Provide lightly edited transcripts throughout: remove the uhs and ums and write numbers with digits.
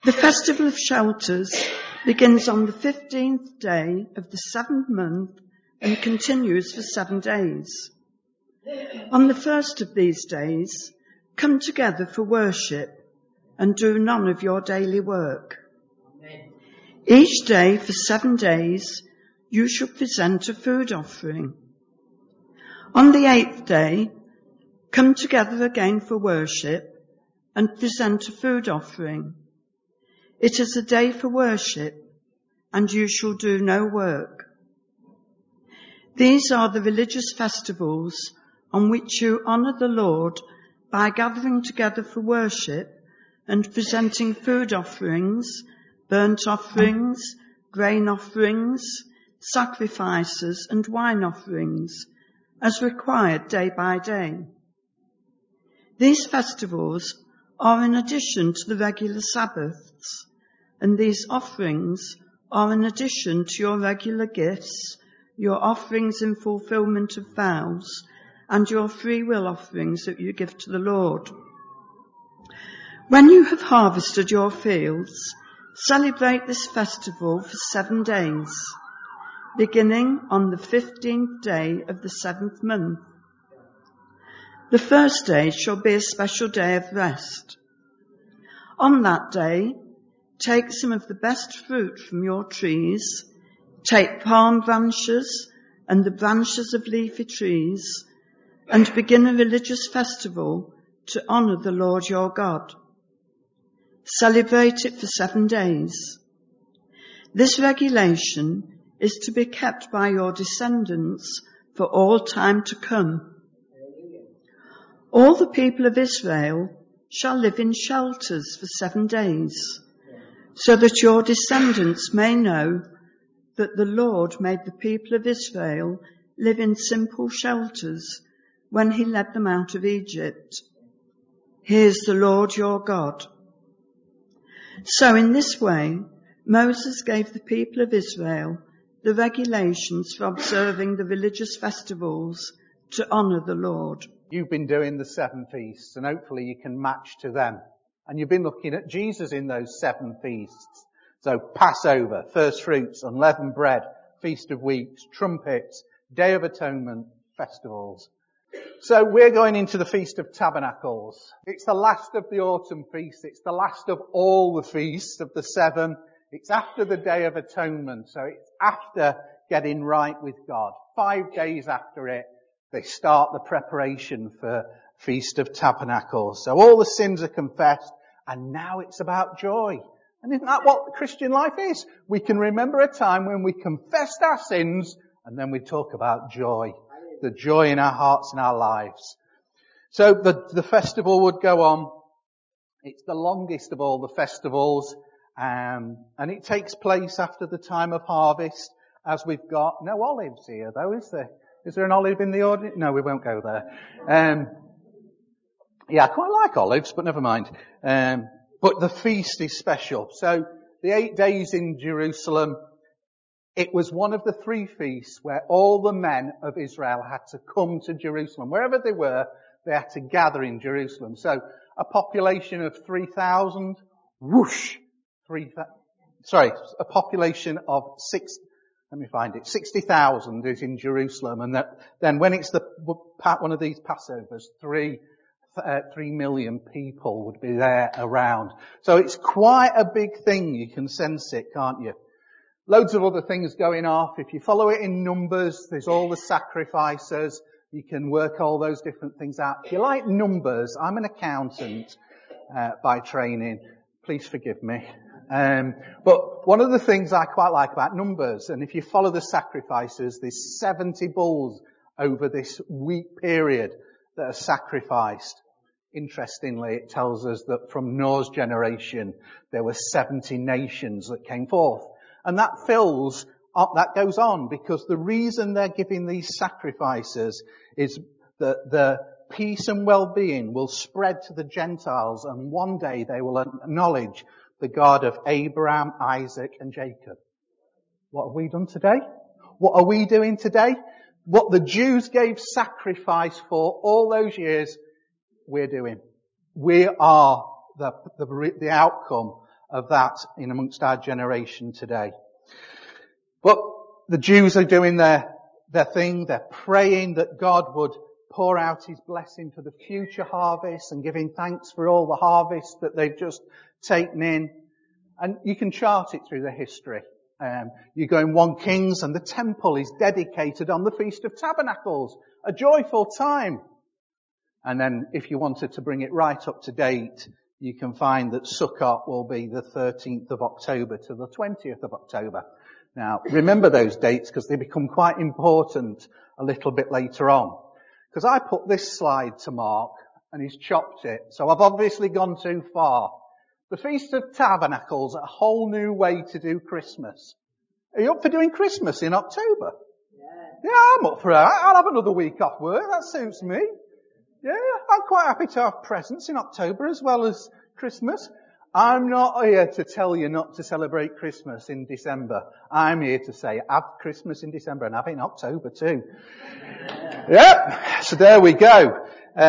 The Festival of Shelters begins on the 15th day of the 7th month and continues for 7 days. On the first of these days, come together for worship and do none of your daily work. Amen. Each day for 7 days, you shall present a food offering. On the 8th day, come together again for worship and present a food offering. It is a day for worship, and you shall do no work. These are the religious festivals on which you honour the Lord by gathering together for worship and presenting food offerings, burnt offerings, grain offerings, sacrifices and wine offerings, as required day by day. These festivals are in addition to the regular Sabbaths, and these offerings are in addition to your regular gifts, your offerings in fulfillment of vows, and your free will offerings that you give to the Lord. When you have harvested your fields, celebrate this festival for 7 days, beginning on the 15th day of the 7th month. The first day shall be a special day of rest. On that day, take some of the best fruit from your trees, take palm branches and the branches of leafy trees, and begin a religious festival to honour the Lord your God. Celebrate it for 7 days. This regulation is to be kept by your descendants for all time to come. All the people of Israel shall live in shelters for 7 days, so that your descendants may know that the Lord made the people of Israel live in simple shelters when he led them out of Egypt. He is the Lord your God. So in this way, Moses gave the people of Israel the regulations for observing the religious festivals to honour the Lord. You've been doing the 7 feasts, and hopefully you can match to them. And you've been looking at Jesus in those 7 feasts. So Passover, first fruits, unleavened bread, Feast of Weeks, trumpets, Day of Atonement, festivals. So we're going into the Feast of Tabernacles. It's the last of the autumn feast. It's the last of all the feasts of the 7. It's after the Day of Atonement. So it's after getting right with God. 5 days after it, they start the preparation for Feast of Tabernacles. So all the sins are confessed, and now it's about joy. And isn't that what Christian life is? We can remember a time when we confessed our sins, and then we talk about joy. The joy in our hearts and our lives. So the festival would go on. It's the longest of all the festivals, and it takes place after the time of harvest, as we've got no olives here though, is there? Is there an olive in the audience? No, we won't go there. Yeah, I quite like olives, but never mind. But the feast is special. So the 8 days in Jerusalem, it was one of the 3 feasts where all the men of Israel had to come to Jerusalem. Wherever they were, they had to gather in Jerusalem. So a population of 3,000, a population of 60,000 is in Jerusalem. And then when it's one of these Passovers, 3 million people would be there around. So it's quite a big thing. You can sense it, can't you? Loads of other things going off. If you follow it in Numbers, there's all the sacrifices. You can work all those different things out. If you like numbers, I'm an accountant by training. Please forgive me. But one of the things I quite like about Numbers, and if you follow the sacrifices, there's 70 bulls over this week period that are sacrificed. Interestingly, it tells us that from Noah's generation, there were 70 nations that came forth. And that goes on because the reason they're giving these sacrifices is that the peace and well-being will spread to the Gentiles, and one day they will acknowledge the God of Abraham, Isaac, and Jacob. What have we done today? What are we doing today? What the Jews gave sacrifice for all those years, we're doing. We are the outcome of that in amongst our generation today. But the Jews are doing their thing. They're praying that God would pour out his blessing for the future harvest and giving thanks for all the harvest that they've just taken in. And you can chart it through the history. You go in 1 Kings and the temple is dedicated on the Feast of Tabernacles. A joyful time. And then if you wanted to bring it right up to date, you can find that Sukkot will be the 13th of October to the 20th of October. Now, remember those dates because they become quite important a little bit later on. Because I put this slide to Mark and he's chopped it. So I've obviously gone too far. The Feast of Tabernacles, a whole new way to do Christmas. Are you up for doing Christmas in October? Yeah, I'm up for that. I'll have another week off work. That suits me. Yeah, I'm quite happy to have presents in October as well as Christmas. I'm not here to tell you not to celebrate Christmas in December. I'm here to say have Christmas in December and have it in October too. Yep. So there we go.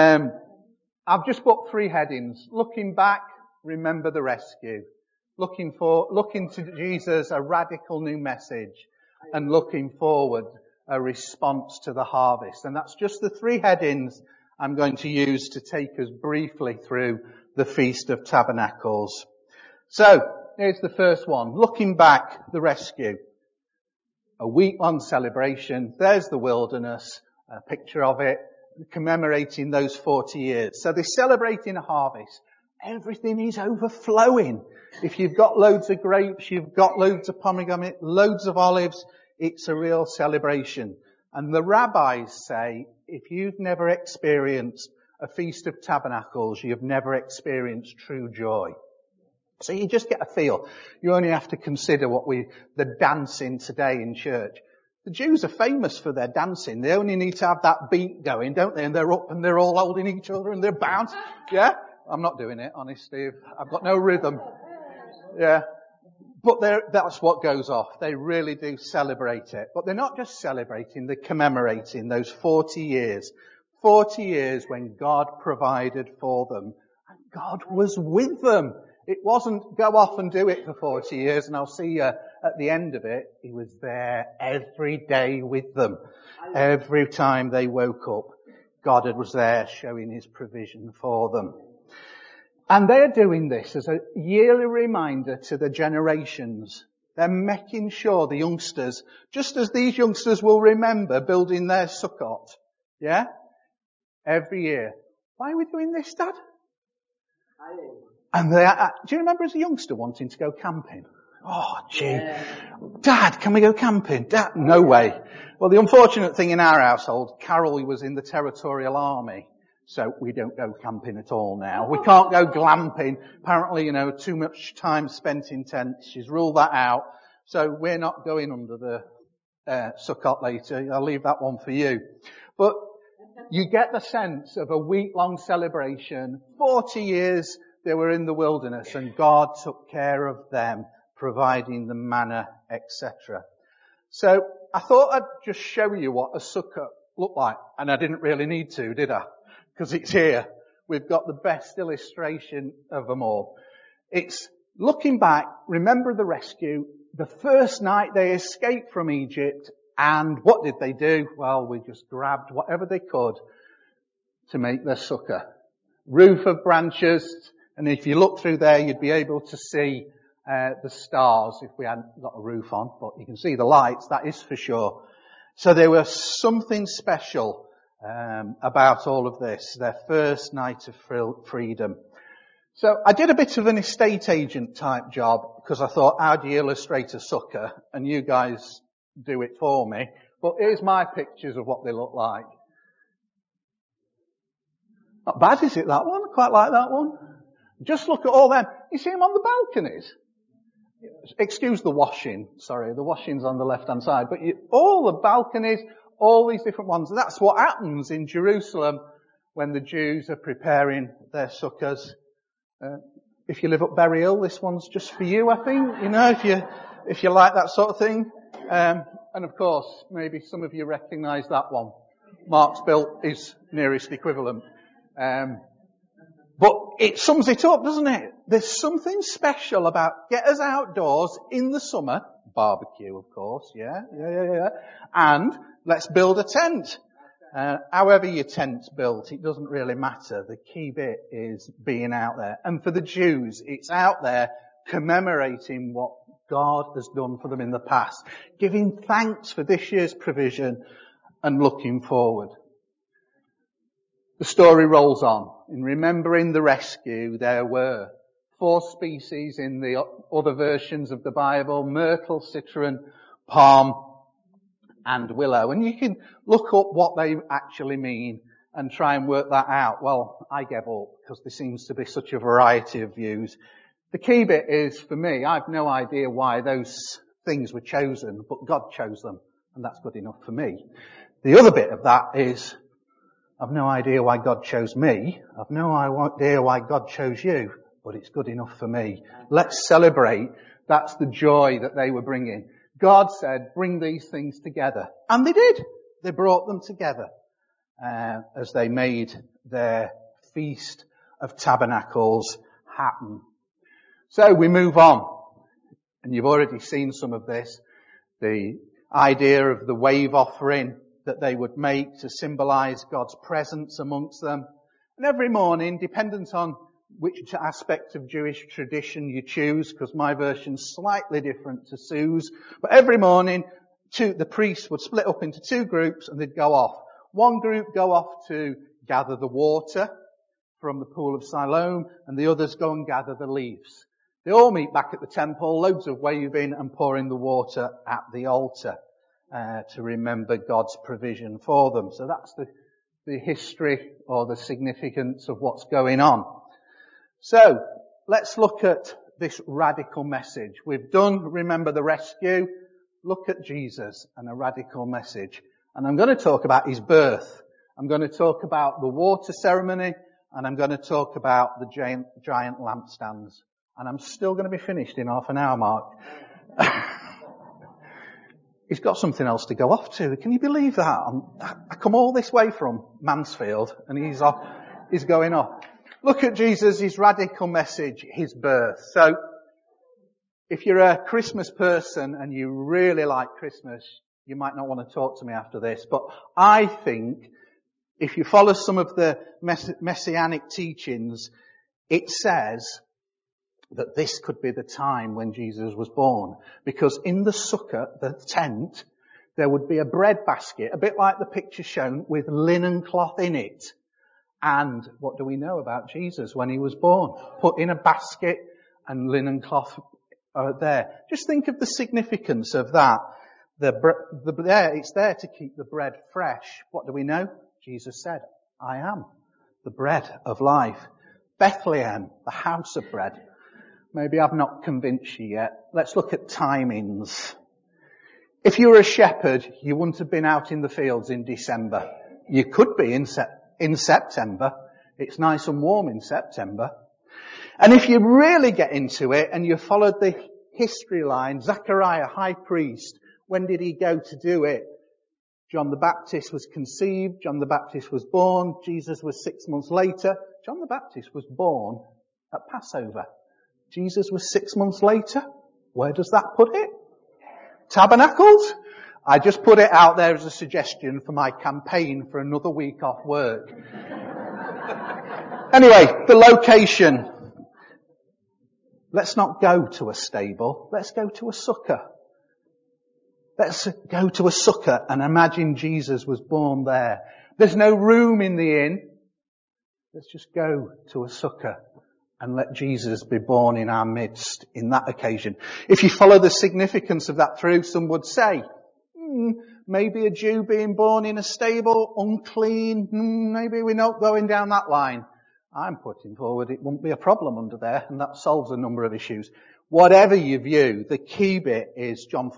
I've just put 3 headings. Looking back, remember the rescue. Looking to Jesus, a radical new message. And looking forward, a response to the harvest. And that's just the 3 headings I'm going to use to take us briefly through the Feast of Tabernacles. So, here's the first one. Looking back, the rescue. A week-long celebration. There's the wilderness, a picture of it, commemorating those 40 years. So they're celebrating a harvest. Everything is overflowing. If you've got loads of grapes, you've got loads of pomegranate, loads of olives, it's a real celebration. And the rabbis say, if you've never experienced a Feast of Tabernacles, you've never experienced true joy. So you just get a feel. You only have to consider the dancing today in church. The Jews are famous for their dancing. They only need to have that beat going, don't they? And they're up and they're all holding each other and they're bound. Yeah? I'm not doing it, honestly. I've got no rhythm. Yeah. But that's what goes off. They really do celebrate it. But they're not just celebrating, they're commemorating those 40 years. 40 years when God provided for them. And God was with them. It wasn't go off and do it for 40 years and I'll see you at the end of it. He was there every day with them. Every time they woke up, God was there showing his provision for them. And they're doing this as a yearly reminder to the generations. They're making sure the youngsters, just as these youngsters will remember building their Sukkot, yeah? Every year. Why are we doing this, Dad? And do you remember as a youngster wanting to go camping? Oh, gee. Yeah. Dad, can we go camping? Dad, no way. Well, the unfortunate thing in our household, Carol was in the Territorial Army. So we don't go camping at all now. We can't go glamping. Apparently, too much time spent in tents. She's ruled that out. So we're not going under the Sukkot later. I'll leave that one for you. But you get the sense of a week-long celebration. 40 years they were in the wilderness and God took care of them, providing the manna, etc. So I thought I'd just show you what a Sukkot looked like. And I didn't really need to, did I? Because it's here. We've got the best illustration of them all. It's looking back, remember the rescue, the first night they escaped from Egypt, and what did they do? Well, we just grabbed whatever they could to make their sukkah. Roof of branches, and if you look through there, you'd be able to see the stars if we hadn't got a roof on, but you can see the lights, that is for sure. So there was something special about all of this, their first night of freedom. So I did a bit of an estate agent type job because I thought, how do you illustrate a sukkah? And you guys do it for me. But here's my pictures of what they look like. Not bad, is it, that one? Quite like that one. Just look at all them. You see them on the balconies? Excuse the washing. Sorry, the washing's on the left-hand side. But all the balconies, all these different ones. That's what happens in Jerusalem when the Jews are preparing their sukkahs. If you live up Berry Hill, this one's just for you, I think. If you like that sort of thing. And of course, maybe some of you recognise that one. Mark's built his nearest equivalent. But it sums it up, doesn't it? there's something special about get us outdoors in the summer, barbecue of course, yeah, and let's build a tent. However your tent's built, it doesn't really matter. The key bit is being out there. And for the Jews, it's out there commemorating what God has done for them in the past, giving thanks for this year's provision and looking forward. The story rolls on. In remembering the rescue, there were 4 species in the other versions of the Bible: myrtle, citron, palm, and willow. And you can look up what they actually mean and try and work that out. Well, I gave up because there seems to be such a variety of views. The key bit is, for me, I've no idea why those things were chosen, but God chose them, and that's good enough for me. The other bit of that is, I've no idea why God chose me. I've no idea why God chose you, but it's good enough for me. Let's celebrate. That's the joy that they were bringing. God said, bring these things together. And they did. They brought them together as they made their Feast of Tabernacles happen. So we move on. And you've already seen some of this. The idea of the wave offering that they would make to symbolize God's presence amongst them. And every morning, dependent on which aspect of Jewish tradition you choose, because my version's slightly different to Sue's, but every morning the priests would split up into 2 groups and they'd go off. One group go off to gather the water from the pool of Siloam, and the others go and gather the leaves. They all meet back at the temple, loads of waving and pouring the water at the altar to remember God's provision for them. So that's the history or the significance of what's going on. So let's look at this radical message. We've done, remember, the rescue. Look at Jesus and a radical message. And I'm going to talk about his birth. I'm going to talk about the water ceremony, and I'm going to talk about the giant lampstands. And I'm still going to be finished in half an hour, Mark. He's got something else to go off to. Can you believe that? I come all this way from Mansfield and he's going off. Look at Jesus, his radical message, his birth. So, if you're a Christmas person and you really like Christmas, you might not want to talk to me after this, but I think if you follow some of the messianic teachings, it says that this could be the time when Jesus was born. Because in the sukkah, the tent, there would be a bread basket, a bit like the picture shown, with linen cloth in it. And what do we know about Jesus when he was born? Put in a basket and linen cloth there. Just think of the significance of that. It's there to keep the bread fresh. What do we know? Jesus said, I am the bread of life. Bethlehem, the house of bread. Maybe I've not convinced you yet. Let's look at timings. If you were a shepherd, you wouldn't have been out in the fields in December. You could be in September. It's nice and warm in September. And if you really get into it and you followed the history line, Zechariah, high priest, when did he go to do it? John the Baptist was conceived. John the Baptist was born. Jesus was 6 months later. John the Baptist was born at Passover. Jesus was 6 months later. Where does that put it? Tabernacles? I just put it out there as a suggestion for my campaign for another week off work. Anyway, the location. Let's not go to a stable. Let's go to a sukkah. Let's go to a sukkah and imagine Jesus was born there. There's no room in the inn. Let's just go to a sukkah and let Jesus be born in our midst in that occasion. If you follow the significance of that through, some would say, maybe a Jew being born in a stable, unclean, maybe we're not going down that line. I'm putting forward it won't be a problem under there, and that solves a number of issues. Whatever you view, the key bit is John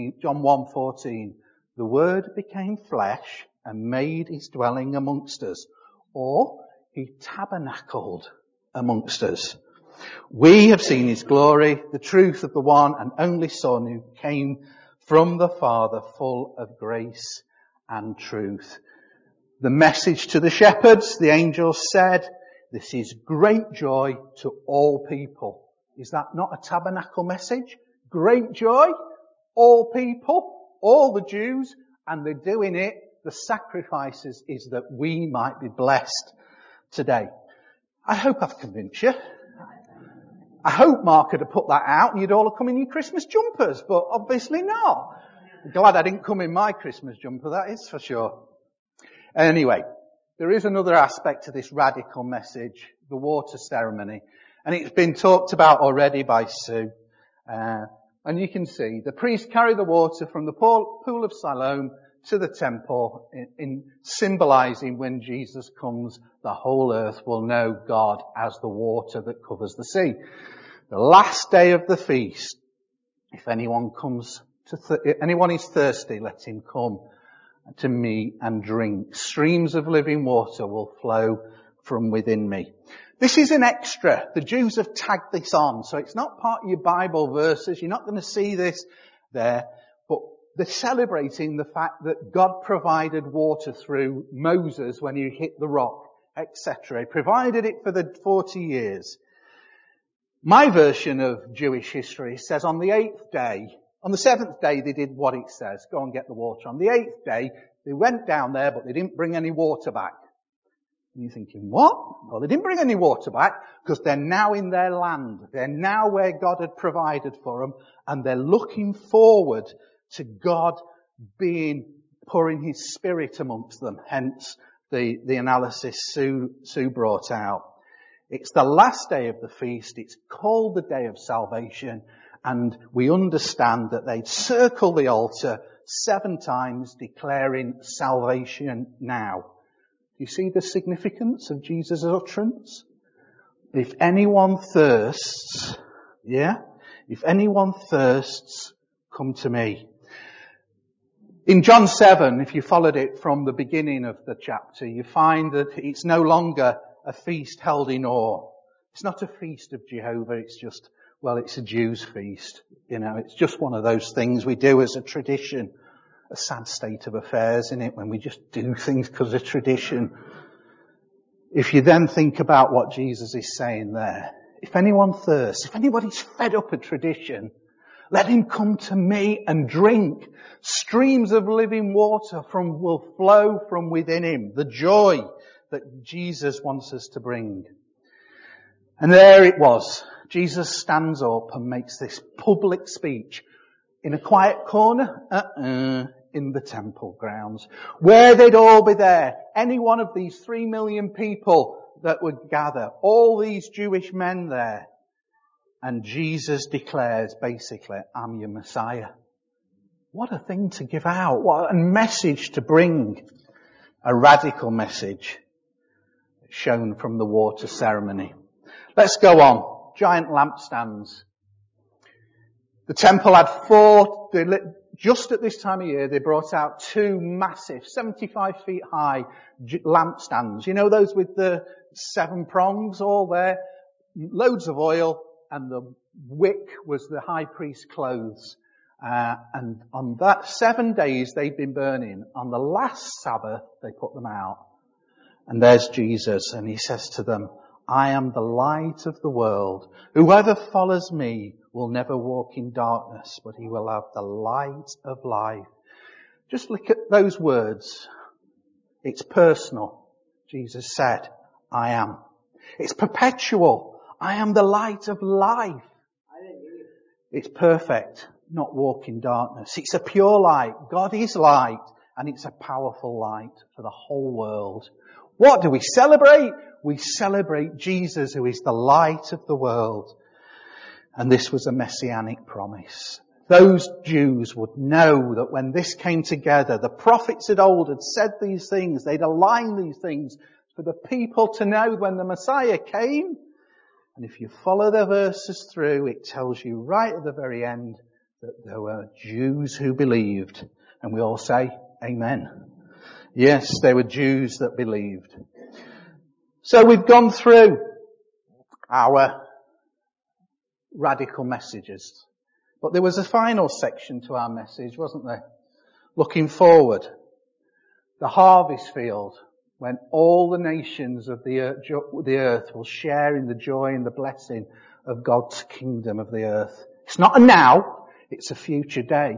1:14. The Word became flesh and made his dwelling amongst us. Or, he tabernacled amongst us. We have seen his glory, the truth of the one and only Son who came from the Father, full of grace and truth. The message to the shepherds, the angel said, this is great joy to all people. Is that not a tabernacle message? Great joy, all people, all the Jews, and they're doing it. The sacrifices is that we might be blessed today. I hope I've convinced you. I hope Mark had put that out and you'd all have come in your Christmas jumpers, but obviously not. I'm glad I didn't come in my Christmas jumper, that is for sure. Anyway, there is another aspect to this radical message, the water ceremony, and it's been talked about already by Sue. And you can see the priests carry the water from the pool of Siloam to the temple in symbolizing when Jesus comes, the whole earth will know God as the water that covers the sea. The last day of the feast, if anyone is thirsty, let him come to me and drink. Streams of living water will flow from within me. This is an extra. The Jews have tagged this on, so it's not part of your Bible verses. You're not going to see this there, but they're celebrating the fact that God provided water through Moses when he hit the rock, etc. He provided it for the 40 years. My version of Jewish history says on the 8th day, on the 7th day they did what it says, go and get the water. On the 8th day, they went down there, but they didn't bring any water back. And you're thinking, what? Well, they didn't bring any water back because they're now in their land. They're now where God had provided for them, and they're looking forward to God pouring his Spirit amongst them. Hence the analysis Sue brought out. It's the last day of the feast. It's called the day of salvation. And we understand that they'd circle the altar 7 times declaring salvation now. You see the significance of Jesus' utterance? If anyone thirsts, if anyone thirsts, come to me. In John 7, if you followed it from the beginning of the chapter, you find that it's no longer a feast held in awe. It's not a feast of Jehovah, it's a Jews' feast. It's just one of those things we do as a tradition. A sad state of affairs, isn't it, when we just do things because of tradition. If you then think about what Jesus is saying there, if anyone thirsts, if anybody's fed up with tradition, let him come to me and drink. Streams of living water will flow from within him. The joy that Jesus wants us to bring. And there it was. Jesus stands up and makes this public speech in a quiet corner, in the temple grounds, where they'd all be there. Any one of these 3 million people that would gather, all these Jewish men there. And Jesus declares, basically, I'm your Messiah. What a thing to give out. What a message to bring. A radical message shown from the water ceremony. Let's go on. Giant lampstands. The temple had 4, just at this time of year, they brought out 2 massive, 75 feet high lampstands. You know those with the 7 prongs all there? Loads of oil, and the wick was the high priest's clothes. And on that 7 days they'd been burning. On the last Sabbath, they put them out. And there's Jesus, and he says to them, I am the light of the world. Whoever follows me will never walk in darkness, but he will have the light of life. Just look at those words. It's personal. Jesus said, I am. It's perpetual. I am the light of life. It's perfect. Not walk in darkness. It's a pure light. God is light, and it's a powerful light for the whole world. What do we celebrate? We celebrate Jesus, who is the light of the world. And this was a messianic promise. Those Jews would know that when this came together, the prophets of old had said these things, they'd aligned these things for the people to know when the Messiah came. And if you follow the verses through, it tells you right at the very end that there were Jews who believed. And we all say, Amen. Yes, there were Jews that believed. So we've gone through our radical messages. But there was a final section to our message, wasn't there? Looking forward. The harvest field. when all the nations of the earth will share in the joy and the blessing of God's kingdom of the earth. It's not a now, it's a future day.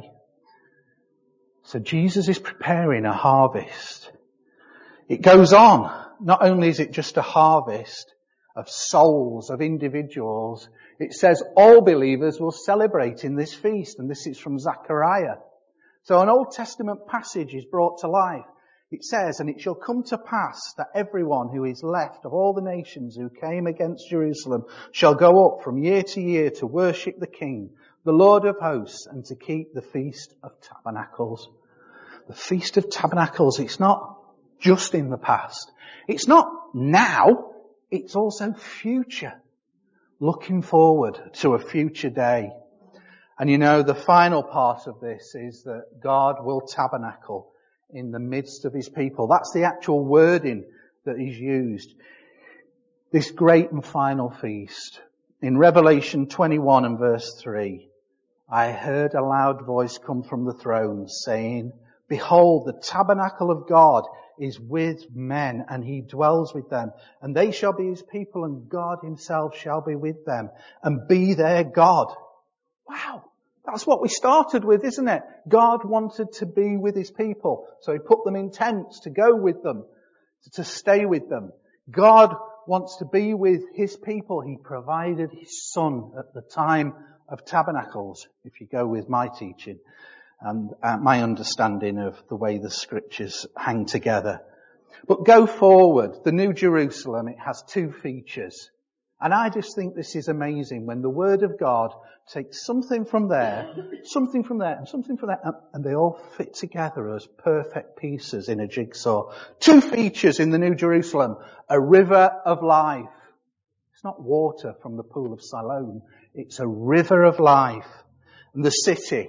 So Jesus is preparing a harvest. It goes on. Not only is it just a harvest of souls, of individuals, it says all believers will celebrate in this feast, and this is from Zechariah. So an Old Testament passage is brought to life. It says, and it shall come to pass that everyone who is left of all the nations who came against Jerusalem shall go up from year to year to worship the King, the Lord of hosts, and to keep the Feast of Tabernacles. The Feast of Tabernacles, it's not just in the past. It's not now, it's also future. Looking forward to a future day. And you know, the final part of this is that God will tabernacle in the midst of his people. That's the actual wording that is used. This great and final feast. In Revelation 21 and verse 3, I heard a loud voice come from the throne saying, behold, the tabernacle of God is with men, and he dwells with them, and they shall be his people, and God himself shall be with them, and be their God. Wow! That's what we started with, isn't it? God wanted to be with his people, so he put them in tents to go with them, to stay with them. God wants to be with his people. He provided his Son at the time of tabernacles, if you go with my teaching and my understanding of the way the scriptures hang together. But go forward, the New Jerusalem, it has two features. And I just think this is amazing when the Word of God takes something from there, and something from there, and they all fit together as perfect pieces in a jigsaw. Two features in the New Jerusalem. A river of life. It's not water from the pool of Siloam. It's a river of life. And the city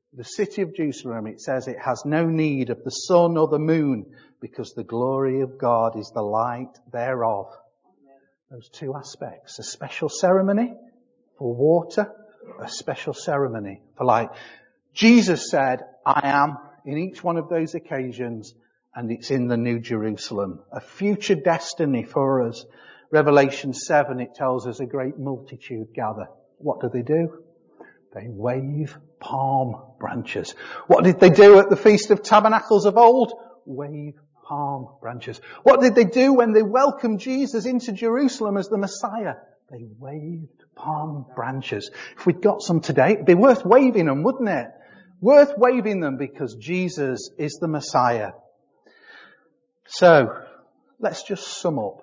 of Jerusalem, it says it has no need of the sun or the moon because the glory of God is the light thereof. Those two aspects. A special ceremony for water, a special ceremony for light. Jesus said, I am in each one of those occasions, and it's in the New Jerusalem. A future destiny for us. Revelation 7, it tells us a great multitude gather. What do? They wave palm branches. What did they do at the Feast of Tabernacles of old? Wave palm branches. What did they do when they welcomed Jesus into Jerusalem as the Messiah? They waved palm branches. If we'd got some today, it'd be worth waving them, wouldn't it? Worth waving them because Jesus is the Messiah. So, let's just sum up.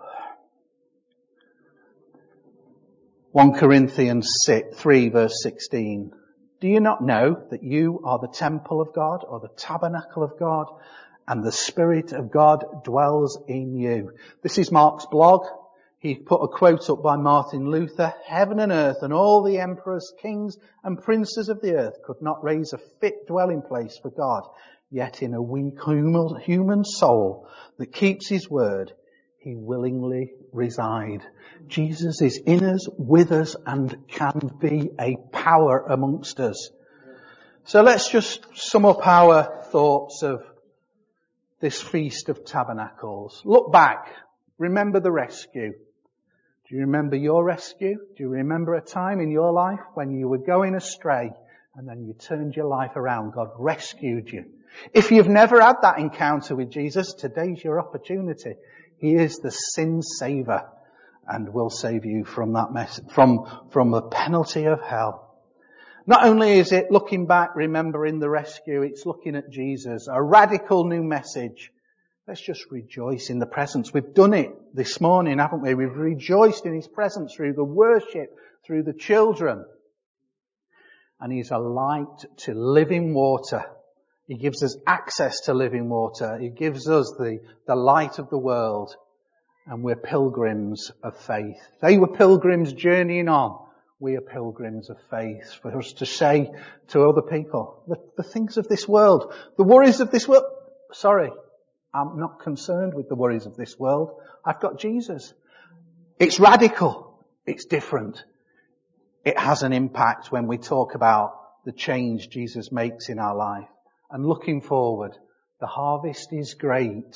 1 Corinthians 3 verse 16. Do you not know that you are the temple of God or the tabernacle of God and the Spirit of God dwells in you? This is Mark's blog. He put a quote up by Martin Luther. Heaven and earth and all the emperors, kings and princes of the earth could not raise a fit dwelling place for God. Yet in a weak human soul that keeps his word, he willingly reside. Jesus is in us, with us, and can be a power amongst us. So let's just sum up our thoughts of this Feast of Tabernacles. Look back. Remember the rescue. Do you remember your rescue? Do you remember a time in your life when you were going astray and then you turned your life around? God rescued you. If you've never had that encounter with Jesus, today's your opportunity. He is the sin saver and will save you from that from the penalty of hell. Not only is it looking back, remembering the rescue, it's looking at Jesus, a radical new message. Let's just rejoice in the presence. We've done it this morning, haven't we? We've rejoiced in his presence through the worship, through the children. And he's a light to living water. He gives us access to living water. He gives us the light of the world. And we're pilgrims of faith. They were pilgrims journeying on. We are pilgrims of faith. For us to say to other people, the things of this world, the worries of this world. Sorry, I'm not concerned with the worries of this world. I've got Jesus. It's radical. It's different. It has an impact when we talk about the change Jesus makes in our life. And looking forward, the harvest is great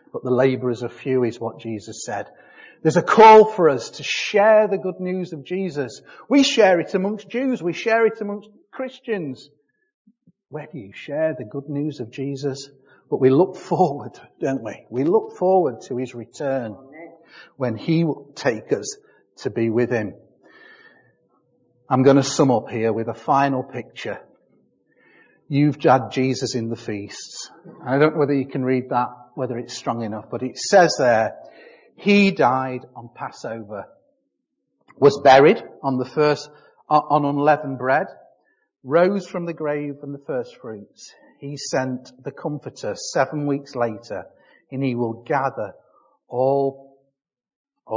but the labourers are few, is what Jesus said. There's a call for us to share the good news of Jesus. We share it amongst Jews. We share it amongst Christians. Where do you share the good news of Jesus? But we look forward, don't we? We look forward to his return when he will take us to be with him. I'm going to sum up here with a final picture. You've had Jesus in the feasts. I don't know whether you can read that, whether it's strong enough, but it says there, he died on Passover, was buried on unleavened bread, rose from the grave and the first fruits. He sent the Comforter 7 weeks later, and he will gather he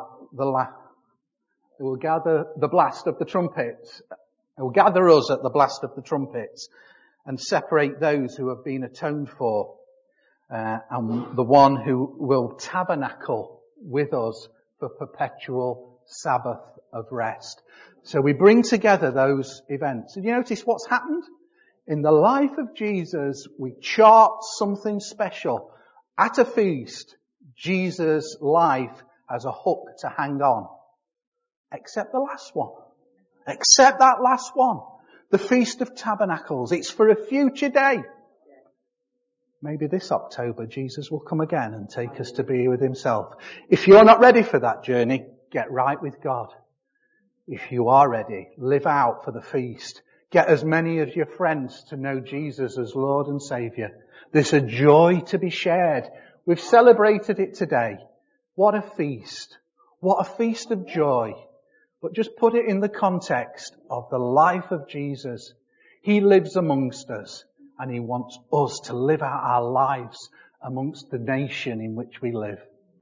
will gather the blast of the trumpets. He will gather us at the blast of the trumpets and separate those who have been atoned for, and the one who will tabernacle with us for perpetual Sabbath of rest. So we bring together those events. And you notice what's happened? In the life of Jesus, we chart something special. At a feast, Jesus' life has a hook to hang on. Except the last one. Except that last one. The Feast of Tabernacles. It's for a future day. Maybe this October Jesus will come again and take us to be with himself. If you're not ready for that journey, get right with God. If you are ready, live out for the feast. Get as many of your friends to know Jesus as Lord and Saviour. There's a joy to be shared. We've celebrated it today. What a feast. What a feast of joy. But just put it in the context of the life of Jesus. He lives amongst us, and he wants us to live out our lives amongst the nation in which we live.